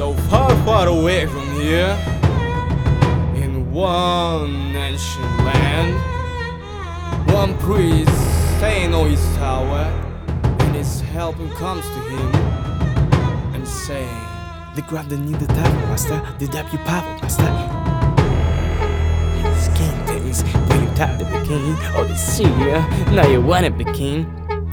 So far, far away from here, in one ancient land, one priest staying on his tower, and his helper comes to him and saying, They grab the new devil, master, the deputy power, master. Skin things, when you tap to be king, oh they see ya, now you wanna be king.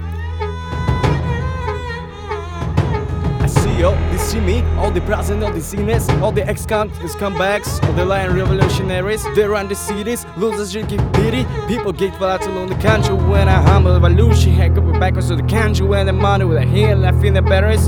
Yo, they see me, all the present, all the sinners, all the ex-comebacks, all the lion revolutionaries. They run the cities, losers drinking pity. People get volatile on the country when I humble revolution. Head go backwards to the country when the money with a heel left in the batteries.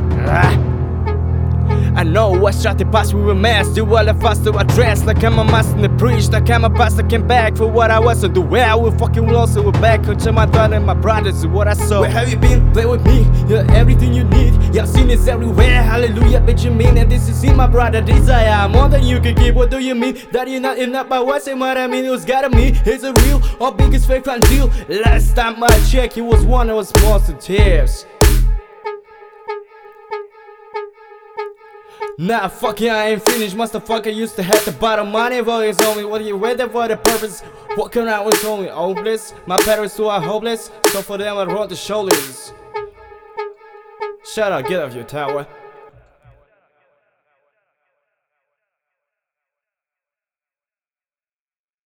I know I shot the past with a mask. Do all the fast to address. Like I'm a master in the preach. Like I'm a pastor came back for what I was. So the way I will fucking lost. So we're back. Until my daughter and my brothers is what I saw. Where have you been? Play with me. You're everything you need. Y'all seen this everywhere. Hallelujah, Benjamin. And this is in my brother desire. More than you can give. What do you mean? That you're not enough by what? Say what I mean. It was gotta me. Is it real or biggest fake fan deal? Last time I checked, it was one of those monster tears. Nah, fuck yeah, I ain't finished. Motherfucker used to have the bottom money for his only. What you ready for the purpose? Walking around was only hopeless. My parents too are hopeless. So for them I run the shoulders. Shut up, get off your tower.